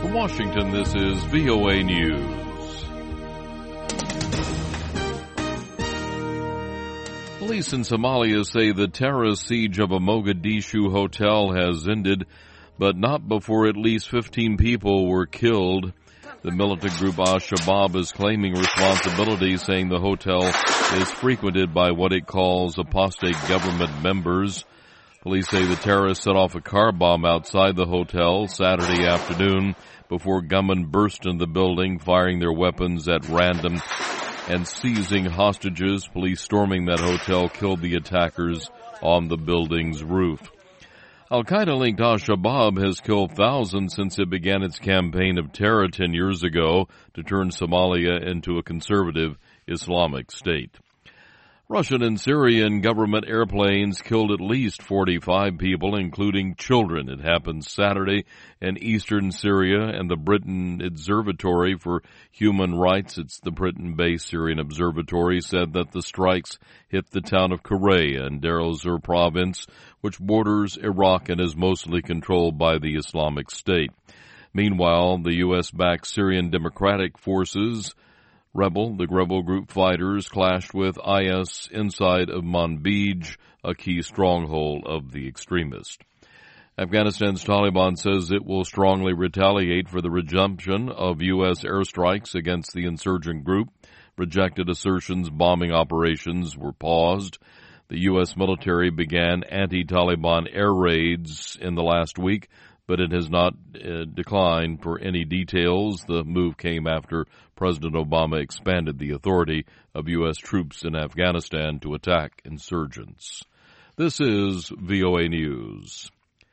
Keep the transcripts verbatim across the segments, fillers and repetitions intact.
From Washington, this is V O A News. Police in Somalia say the terrorist siege of a Mogadishu hotel has ended, but not before at least fifteen people were killed. The militant group Al-Shabaab is claiming responsibility, saying the hotel is frequented by what it calls apostate government members. Police say the terrorists set off a car bomb outside the hotel Saturday afternoon before gunmen burst into the building, firing their weapons at random and seizing hostages. Police storming that hotel killed the attackers on the building's roof. Al-Qaeda-linked Al-Shabaab has killed thousands since it began its campaign of terror ten years ago to turn Somalia into a conservative Islamic state. Russian and Syrian government airplanes killed at least forty-five people, including children. It happened Saturday in eastern Syria, and the Britain Observatory for Human Rights, it's the Britain-based Syrian observatory, said that the strikes hit the town of Korea in Deir ez-Zor province, which borders Iraq and is mostly controlled by the Islamic State. Meanwhile, the U S-backed Syrian Democratic Forces Rebel, the rebel group fighters clashed with I S inside of Manbij, a key stronghold of the extremists. Afghanistan's Taliban says it will strongly retaliate for the resumption of U S airstrikes against the insurgent group. Rejected assertions bombing operations were paused. The U S military began anti-Taliban air raids in the last week, but it has not uh, declined for any details. The move came after President Obama expanded the authority of U S troops in Afghanistan to attack insurgents. This is V O A News.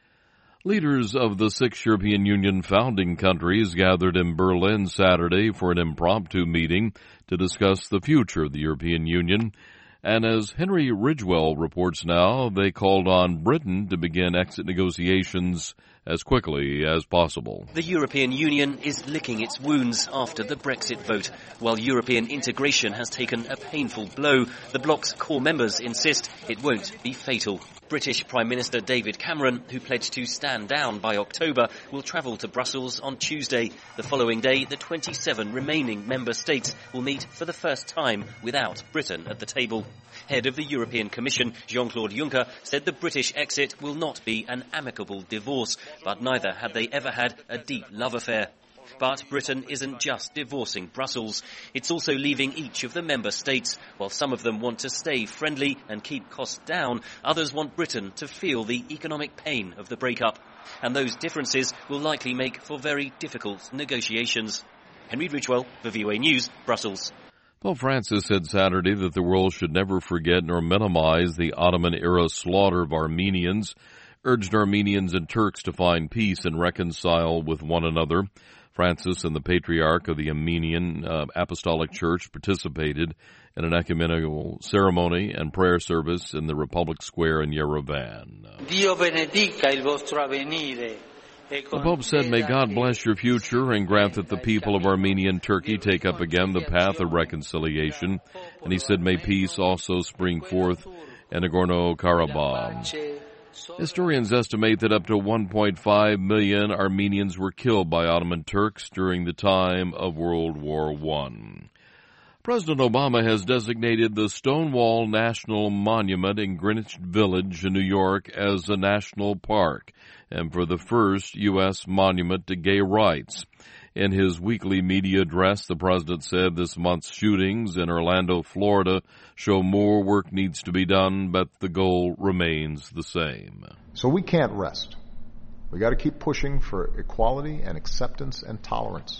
Leaders of the six European Union founding countries gathered in Berlin Saturday for an impromptu meeting to discuss the future of the European Union. And as Henry Ridgewell reports now, they called on Britain to begin exit negotiations as quickly as possible. The European Union is licking its wounds after the Brexit vote. While European integration has taken a painful blow, the bloc's core members insist it won't be fatal. British Prime Minister David Cameron, who pledged to stand down by October, will travel to Brussels on Tuesday. The following day, the twenty-seven remaining member states will meet for the first time without Britain at the table. Head of the European Commission, Jean-Claude Juncker, said the British exit will not be an amicable divorce, but neither had they ever had a deep love affair. But Britain isn't just divorcing Brussels. It's also leaving each of the member states. While some of them want to stay friendly and keep costs down, others want Britain to feel the economic pain of the breakup. And those differences will likely make for very difficult negotiations. Henry Ridgewell for V O A News, Brussels. Pope Francis said Saturday that the world should never forget nor minimize the Ottoman-era slaughter of Armenians, urged Armenians and Turks to find peace and reconcile with one another. Francis and the Patriarch of the Armenian uh, Apostolic Church participated in an ecumenical ceremony and prayer service in the Republic Square in Yerevan. Dio benedica il vostro avvenire. The Pope said, "May God bless your future and grant that the people of Armenia and Turkey take up again the path of reconciliation." And he said, "May peace also spring forth in Nagorno-Karabakh." Historians estimate that up to one point five million Armenians were killed by Ottoman Turks during the time of World War One. President Obama has designated the Stonewall National Monument in Greenwich Village in New York as a national park, and for the first U S monument to gay rights. In his weekly media address, the president said this month's shootings in Orlando, Florida, show more work needs to be done, but the goal remains the same. So we can't rest. We got to keep pushing for equality and acceptance and tolerance.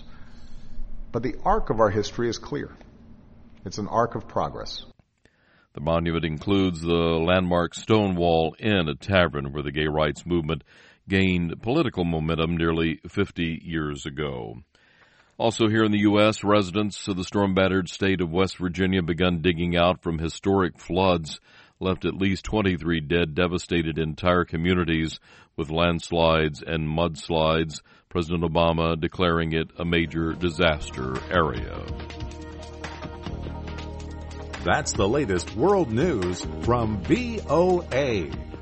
But the arc of our history is clear. It's an arc of progress. The monument includes the landmark Stonewall Inn, a tavern where the gay rights movement gained political momentum nearly fifty years ago. Also here in the U S, residents of the storm-battered state of West Virginia begun digging out from historic floods, left at least twenty-three dead, devastated entire communities with landslides and mudslides, President Obama declaring it a major disaster area. That's the latest world news from V O A.